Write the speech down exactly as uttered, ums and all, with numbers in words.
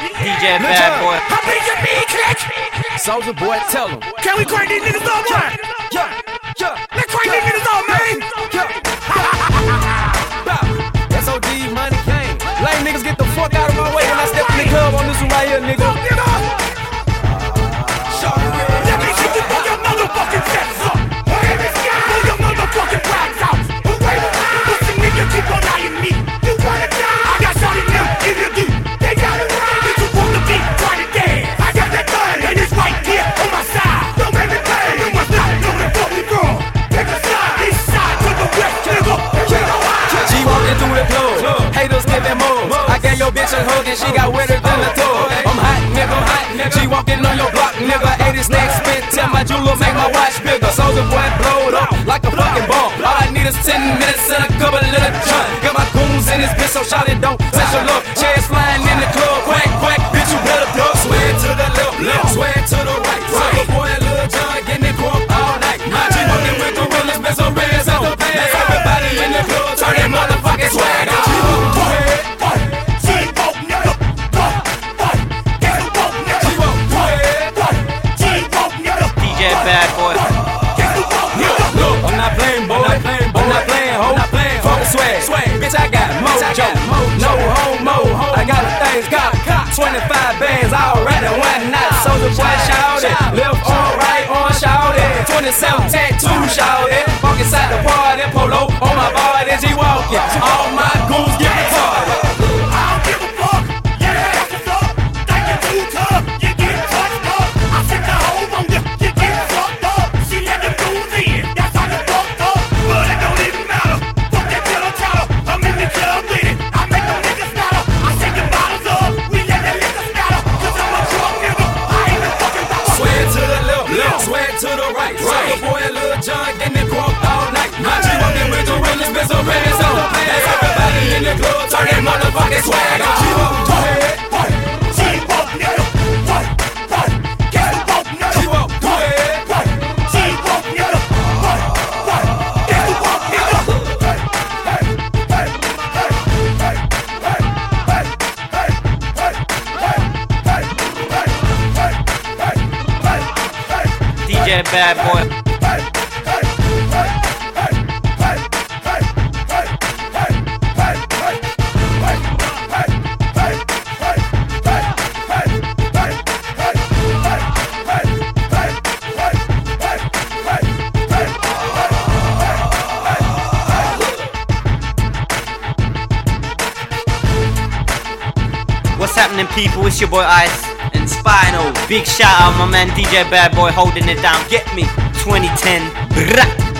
D J Bad Boy. How big your mean click? Soulja Boy, tell him. Can we crank these niggas up, man? Yeah, yeah. Let's crank these niggas up, man. S O D, money came. Lame niggas get the fuck out of my way when I step in the club on this one right here, nigga. Let me see you put your motherfucking chest up. Pull your motherfucking rags out. Pussy nigga keep on eyeing me. You wanna die? I got shot in them in the deep. They got it right. If you want to be, try to dance. I got that gun and it's right here on my side. Don't make me pay. You must not know the fucking girl. Pick a side. East side to the west, nigga. G walking through the club. Haters giving moves. I gave your bitch a hug and she got wetter than the tour. I'm hot, nigga, hot, nigga. G walking on your block, nigga. eighty snacks spent. Tell my jeweler make my watch bigger. Soulja Boy blowed up like a fucking bomb. All I need is ten minutes and a couple of little drunk. Got my goons in this bitch, so shout it, don't touch your look. Chairs flying in the club, quack, quack, bitch, you better duck. Swear to the left, left, swear to the right. Soulja Boy and Lil Jon getting it crunk all night. My G walking with the realest, best of reds on. That's everybody in the club, turn that motherfucking swag on. D J Bad Boy. I'm not playing, boy. I'm not playing, boy. I'm not playing, ho. I'm not playing, ho. Swag, swag. Bitch, I got mojo. No homo. I got the things got twenty-five bands already one night. Soulja Boy shouted, left on, right on, shouted. twenty-seven tattoo shouted. Walk inside the party, polo on my body, G walking. All my goons get retarded. I don't give a fuck. Yeah, that's what's up. Think you're too tough. You get touched up. I set the hole on you. You get fucked up. She let them goons in. That's how you fucked up. But it don't even matter. Fuck that killer chatter. I'm in the club with it. I make them niggas matter. I shake them bottles up. We let that liquor scatter. Cause I'm a drunk nigga. I ain't no fucking rapper. Swag to the left, left, swag to the right. Soulja Boy and Lil Jon getting it crunk all night. My G walking with the realest, best of reds on. That's everybody in the club, turn that motherfucking swag on. Go ahead. G-Walk nigga. What? What? Get the walk nigga. G-Walk, go ahead. What? G-Walk nigga. What? What? Get the walk nigga. Hey, hey, hey, hey, hey, hey, hey, hey, hey, hey, hey, hey, hey, hey, D J Bad Boy. What's happening, people? It's your boy Ice and Spinal. Big shout out, my man D J Bad Boy holding it down. Get me twenty ten. Brah.